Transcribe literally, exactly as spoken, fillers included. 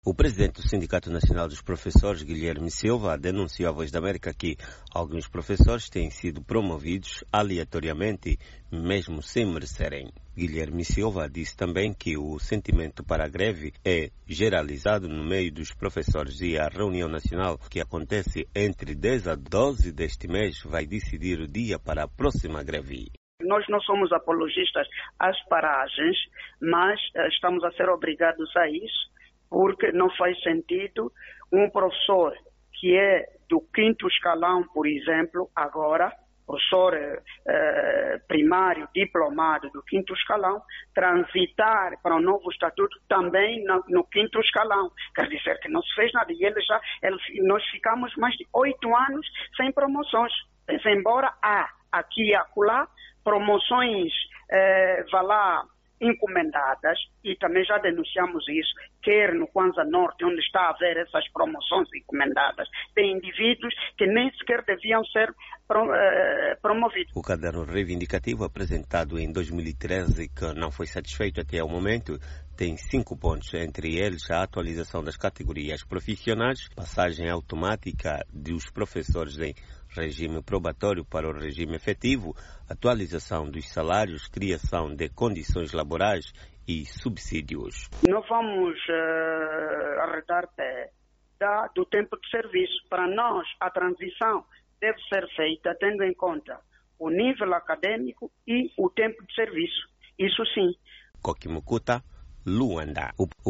O presidente do Sindicato Nacional dos Professores, Guilherme Silva, denunciou à Voz da América que alguns professores têm sido promovidos aleatoriamente, mesmo sem merecerem. Guilherme Silva disse também que o sentimento para a greve é generalizado no meio dos professores e a reunião nacional, que acontece entre dez a doze deste mês, vai decidir o dia para a próxima greve. Nós não somos apologistas às paragens, mas estamos a ser obrigados a isso, porque não faz sentido um professor que é do quinto escalão, por exemplo, agora, professor eh, primário, diplomado do quinto escalão, transitar para o novo estatuto também no, no quinto escalão. Quer dizer que não se fez nada. E ele já, ele, nós ficamos mais de oito anos sem promoções. Embora há aqui e acolá promoções, eh, vá lá, encomendadas, e também já denunciamos isso, quer no Kwanza Norte, onde está a haver essas promoções encomendadas, tem indivíduos que nem sequer deviam ser pro, eh, promovidos. O caderno reivindicativo apresentado em dois mil e treze, que não foi satisfeito até ao momento, tem cinco pontos, entre eles a atualização das categorias profissionais, passagem automática dos professores em regime probatório para o regime efetivo, atualização dos salários, criação de condições laborais e subsídios. Não vamos uh, arredar pé da, do tempo de serviço. Para nós, a transição deve ser feita tendo em conta o nível acadêmico e o tempo de serviço. Isso sim. Kokimukuta, Luanda. O